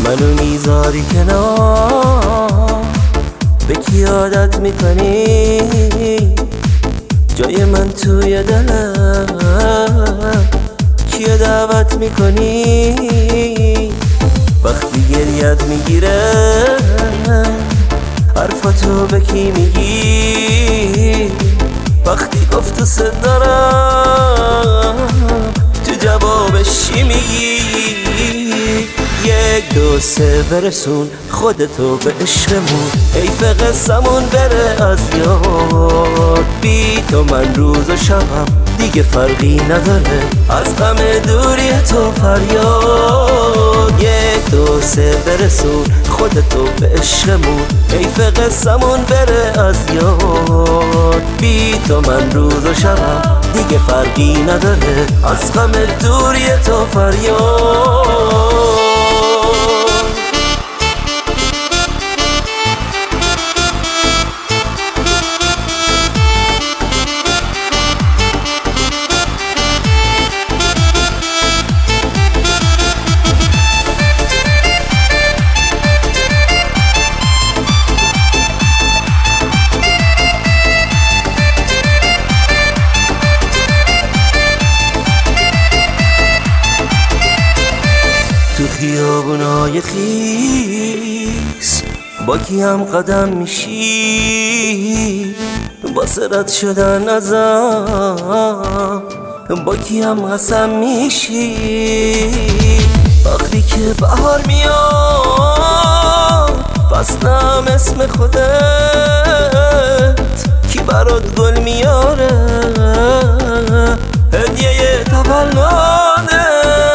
منو میذاری کنار، به کی عادت میکنی؟ جای من توی دلم کیو دعوت میکنی؟ وقتی گریت میگیره حرفاتو به کی میگی؟ وقتی گفت دوست دارم تو جوابش چی میگی؟ 1 2 3 برسون خودتو به عشقمون، حیف قصمون بره از یاد. بی تو من روز و شبم دیگه فرقی نداره، از غم دوری تو فریاد. 1 2 3 برسون خودتو به عشقمون، حیف قصمون بره از یاد. بی تو من روز و شبم دیگه فرقی نداره، از غم دوری تو فریاد. تو خیابونای خیس با کیم قدم میشی؟ با رد شدن ازم با کیم قسم میشی؟ وقتی که بهار میاد فصلم اسم خودت، کی برات گل میاره؟ هدیه تولده.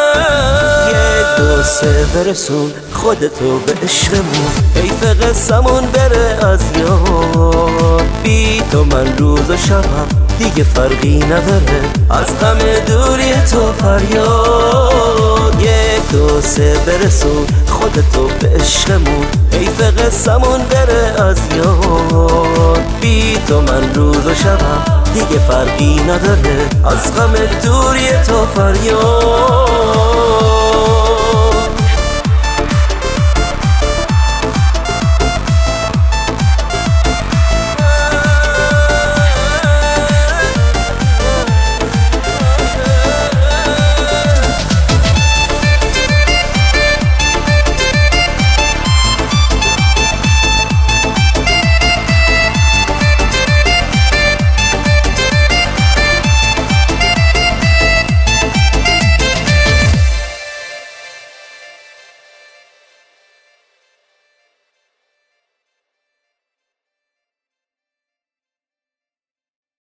1 2 3 برسون خودتو به عشقمون، حیف قصمون بره از یاد. بی تو من روز و شبم دیگه فرقی نداره، از غم دوری تو فریاد. 1 2 3 برسون خودتو به عشقمون، حیف قصمون بره از یاد. بی تو من روز و شبم دیگه فرقی نداره، از غم دوری تو فریاد.